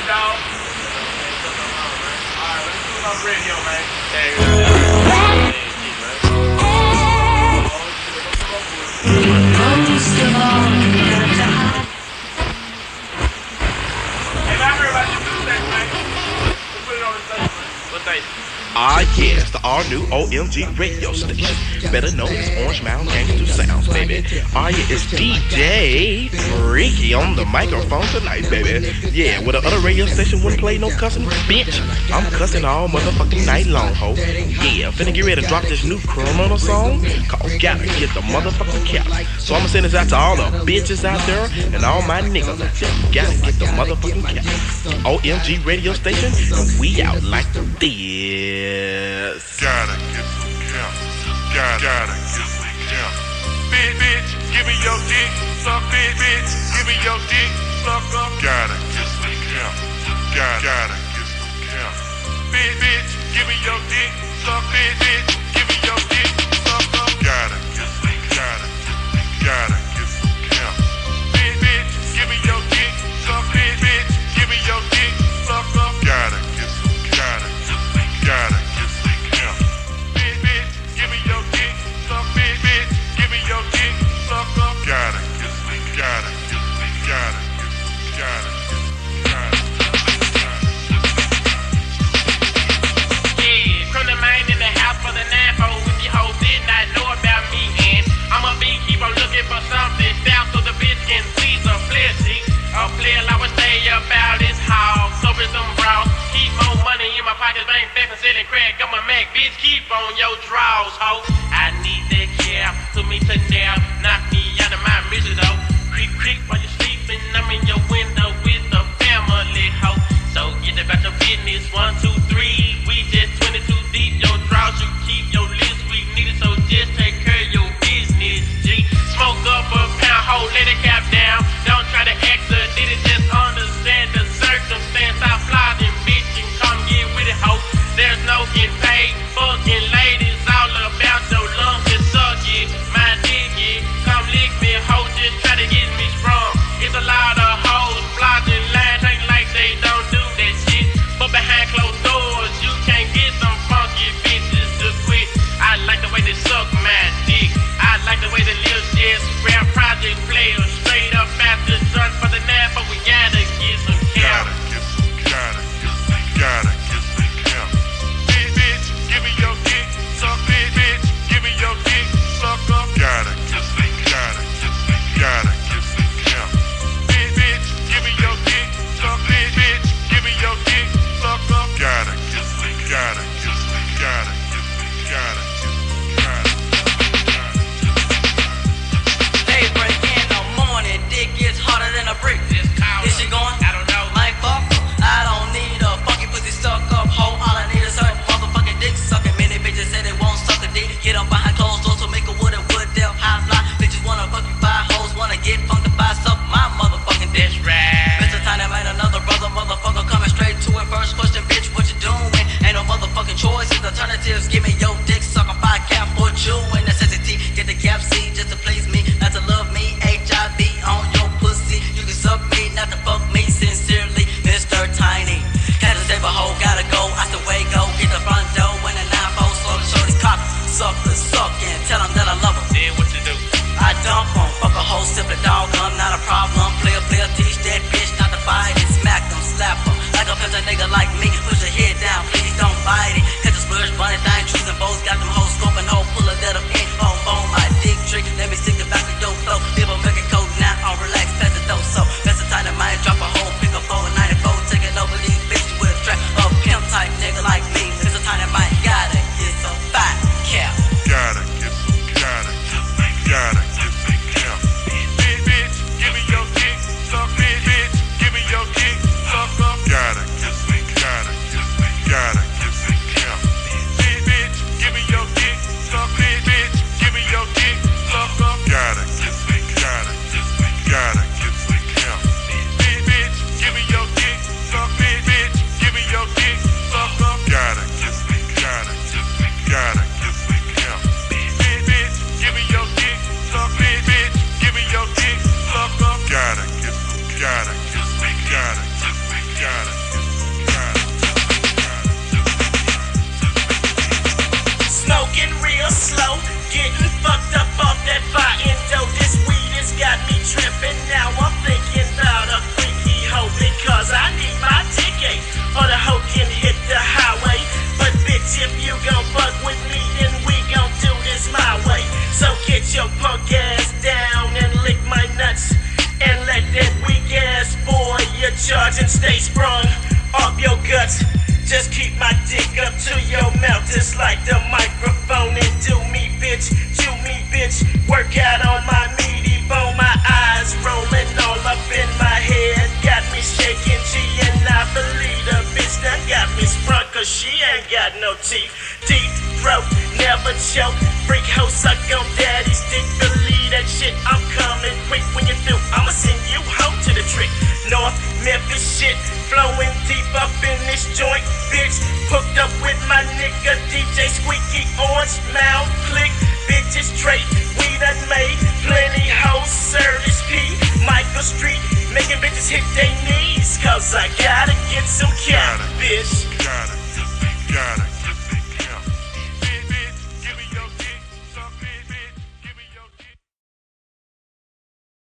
dog. Alright, let's do it on the radio, man. Hey, man, I heard about your new thing, man. Let's put it on the station. What station? Ah, yes, the all-new OMG radio station, better known as Orange Mountain Gangster Sounds, baby. Ah, yeah, it's DJ Freaky on the microphone tonight, baby. Yeah, where the other radio station wouldn't play no cussing, bitch, I'm cussing all motherfucking night long, ho. Yeah, finna get ready to drop this new criminal song called Gotta Get the Motherfucking Cap. So I'ma send this out to all the bitches out there and all my niggas out there. Gotta get the motherfucking cap. OMG radio station, and we out like this. Gotta get some count. Gotta get some count. Bitch, give me your dick. Suck bitch, give me your dick. Suck up. Gotta get some count. Gotta get some count. Bitch, give me your dick. Suck bitch, give me your dick. Suck up. Gotta get some count. Bitch, give me your dick. Suck bitch, give me your dick. Suck up. Gotta get some count. Gotta get some count. Bitch, give me your dick. Suck bitch, give me your dick. Suck up. Gotta get some, gotta get some, gotta get some, gotta get some. Yeah, from the main in the house for the 9-4 with the hoes did not know about me, and I'ma be keep on looking for something down so the bitch can please a fleshy. A player I would stay about his house, over some brows. Keep more money in my pockets, ain't fixing selling crack. I'm a Mac, bitch, keep on your draws, ho. I need that cap, put me to down, knock me out of my mission, though. Creep, while you sleeping, I'm in your window with the family, ho. So get about your business, 1, 2, 3. We just 22 deep, your draws, you keep your list, we need it, so just take care of your business, G. Smoke up a pound, ho, let it cap down. Don't try to exit it, just understand the circumstance. I fly them bitch and come get with it, ho. There's no getting paid, fucking ladies, all about your lungs and suck it. My dick, yeah, come lick me, ho, just try to get me sprung. It's a lot of hoes, blocking lines, ain't like they don't do that shit. But behind closed doors, you can't get them funky bitches to quit. I like the way they suck my dick. I like the way they live just rap project players. Straight up after done for the 9, but we gotta get some count. Gotta get some count. Bitch, give me your dick. Suck bitch, give me your dick. Suck up. Gotta get some count. Bitch, give me your dick. Suck bitch, give me your dick. Suck up. Gotta get some, gotta get some, gotta get some, gotta get some. Daybreak in the morning, dick gets harder than a brick. This shit gon' charge and stay sprung off your guts. Just keep my dick up to your mouth, just like the microphone, and do me, bitch, chew me, bitch. Work out on my meaty bone, my eyes rolling all up in my head. Got me shaking G, and I believe the bitch that got me sprung, cause she ain't got no teeth. Deep throat, never choke. Freak hoe suck on daddy's dick. Believe that shit, I'm coming quick. When you through, I'ma send you home to the trick. North Memphis shit, flowing deep up in this joint, bitch. Hooked up with my nigga DJ Squeaky, Orange Mouth Click. Bitches trade, we done made plenty hoes. Service P, Michael Street, making bitches hit their knees, cause I gotta get some cash, bitch. Got it.